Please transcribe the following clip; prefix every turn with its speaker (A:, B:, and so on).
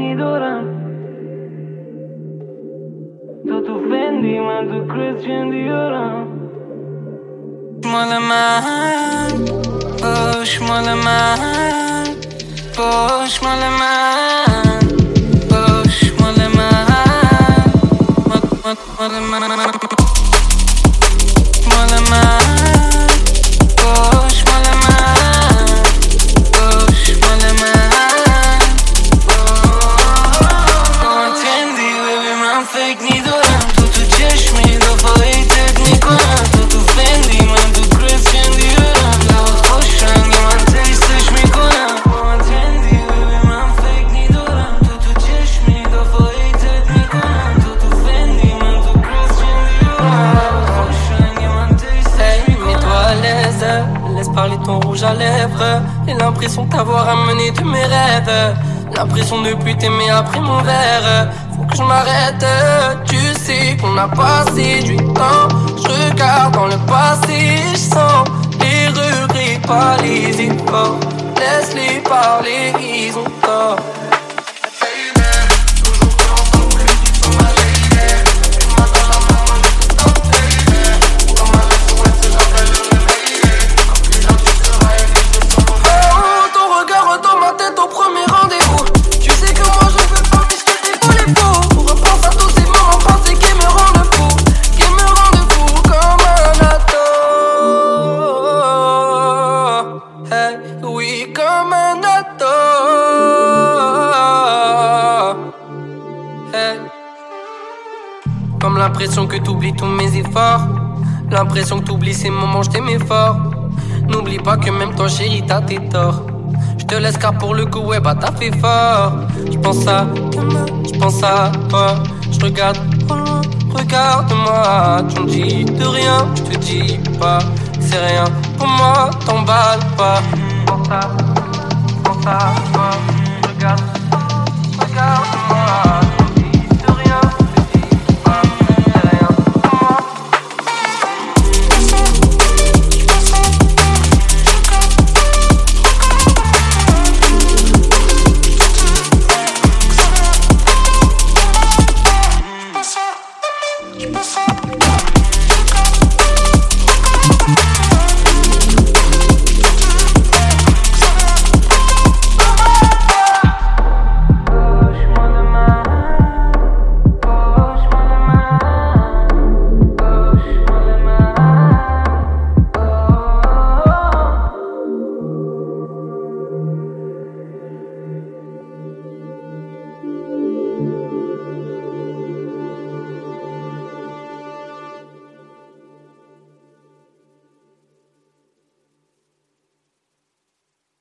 A: d'ora. Tu offendi ma tu crescendi ora. Push-moi la main, push-moi la main, push-moi la main, push-moi la main, push-moi la main, push-moi la main.
B: Parler ton rouge à lèvres. J'ai l'impression de t'avoir amené de mes rêves. L'impression de plus t'aimer après mon verre. Faut que je m'arrête. Tu sais qu'on a passé du temps. Je regarde dans le passé. Je sens les regrets, pas les efforts. Laisse-les parler, ils ont tort. Oui, comme un ado. Hey. Comme l'impression que t'oublies tous mes efforts. L'impression que t'oublies ces moments, je t'aimais fort. N'oublie pas que même toi chérie t'as tes torts. Je te laisse car pour le coup ouais bah t'as fait fort. Je pense à demain, je pense à toi. Je regarde au loin, regarde-moi. Tu me dis de rien, je te dis pas. C'est rien pour moi, t'emballe pas. Pense à toi, regarde.